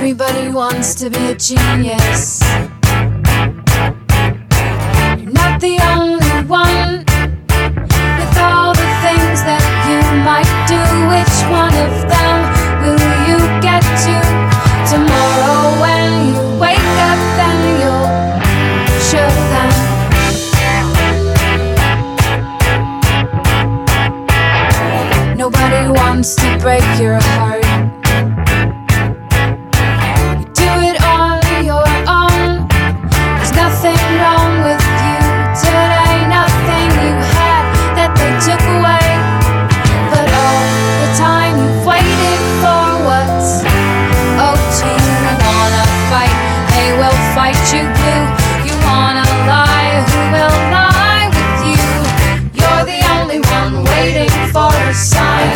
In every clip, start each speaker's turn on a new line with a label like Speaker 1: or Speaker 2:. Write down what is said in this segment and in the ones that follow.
Speaker 1: Everybody wants to be a genius. You're not the only one. With all the things that you might do, which one of them will you get to? Tomorrow when you wake up, then you'll show them. Nobody wants to break your heart. You do it on your own. There's nothing wrong with you today, nothing you had that they took away. But all the time you've waited for what's owed to you. You wanna fight, they will fight you blue. You wanna lie, who will lie with you? You're the only one waiting for a sign.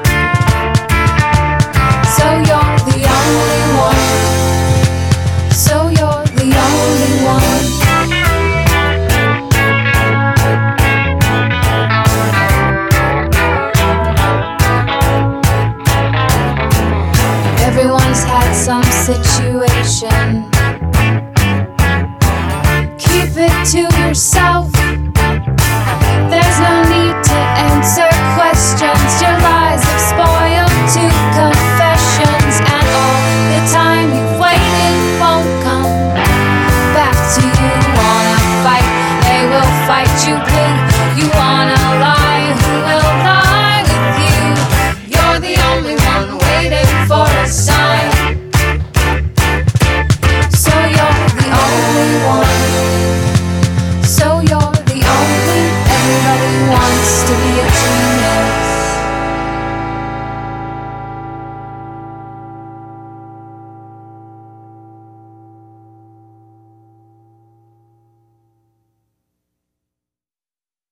Speaker 1: So you're the only one. So you're the only one. Everyone's had some situation. Keep it to yourself.